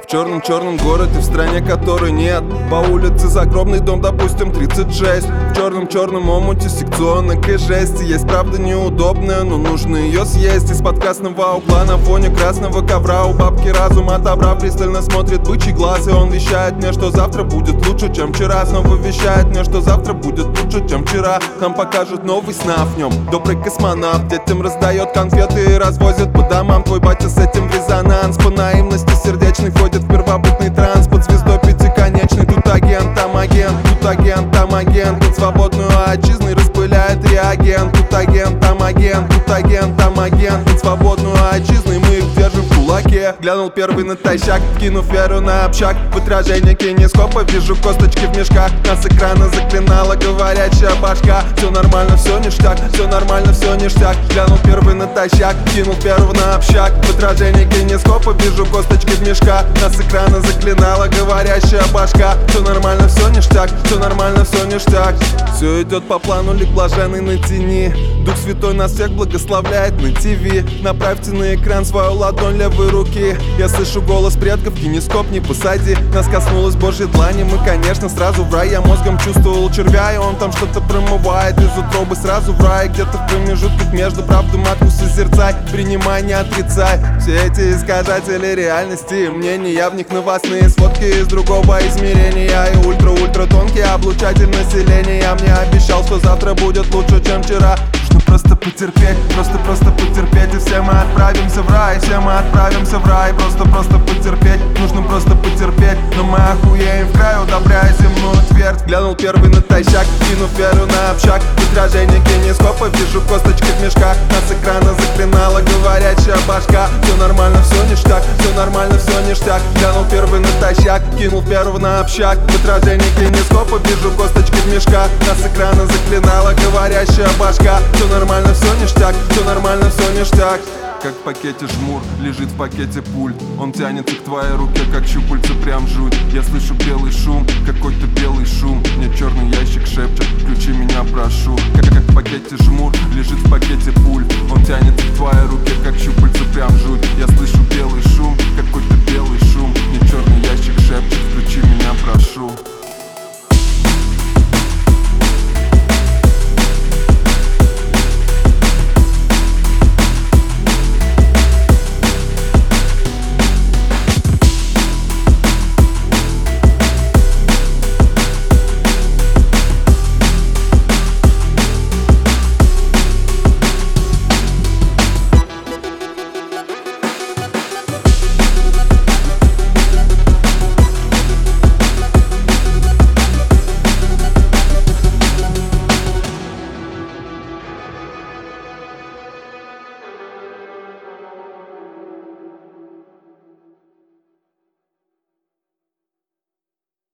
В черном городе, в стране которой нет. По улице загробный дом, допустим, 36. В черном омуте секционок и жести. Есть правда неудобная, но нужно ее съесть. Из-под красного угла на фоне красного ковра у бабки разум отобрав, пристально смотрит бычий глаз. И он вещает мне, что завтра будет лучше, чем вчера. Снова вещает мне, что завтра будет лучше, чем вчера. Нам покажут новый сна в нем. Добрый космонавт детям раздает конфеты и развозит по домам. Твой батя с этим в резонанс. По наивности сердечный входит в первобытный транс. Под звездой пятиконечный. Тут агент, там агент, тут агент, там агент. Под свободную отчизной распыляет реагент. Тут агент, там агент, тут агент, там агент. Под свободную отчизной мы их держим в кулаке. Глянул первый натощак, кинув веру на общак. В отражении кинескопа вижу косточки в мешках. Нас экрана заклинала говорящая башка. Все нормально, все ништяк, все нормально, все ништяк. Глянул первый натощак, кинул первого на общак. В отражении кинескопа вижу косточки в мешках. Нас экрана заклинала говорящая башка. Все нормально, все ништяк, все нормально, все ништяк. Все идет по плану, лик блаженный на тени. Дух Святой нас всех благословляет на ТВ. Направьте на экран свою ладонь левой руки. Я слышу голос предков, кинескоп не посади. Нас коснулась Божьей длани, мы, конечно, сразу в рай. Я мозгом чувствовал червя, и он там что-то промывает. Из утробы сразу в рай, где-то в промежутках между правду матку созерцай. Принимай, не отрицай. Все эти искажатели реальности, мнения в них новостные сводки из другого измерения. И ультра-ультра тонкий облучатель населения мне обещал, что завтра будет лучше, чем вчера. Нужно просто потерпеть, просто потерпеть. И все мы отправимся в рай, все мы отправимся в рай. Просто потерпеть, нужно просто потерпеть. Но мы охуеем в край, удобряя земную твердь. Глянул первый натощак, кинув веру на общак. В отражении кинескопа вижу косточки в мешках. Нас экрана заклинала говорящая башка. Все нормально, все ништяк, все нормально, все ништяк. Глянул первый натощак, кинул первого на общак. В отражении кинескопа вижу косточки в мешках. Нас экрана заклинала говорящая башка. Все нормально, все ништяк, все нормально, все ништяк. Как в пакете жмур, лежит в пакете пульт. Он тянется к твоей руке, как щупальца, прям жуть. Я слышу белый шум, какой-то белый шум. Мне черный ящик шепчет, включи меня, прошу. Как в пакете жмур, лежит в пакете пульт. Он тянется к твоей руке, как щупальца, прям жуть. Я слышу белый шум, какой-то белый шум. Мне черный ящик шепчет, включи меня, прошу.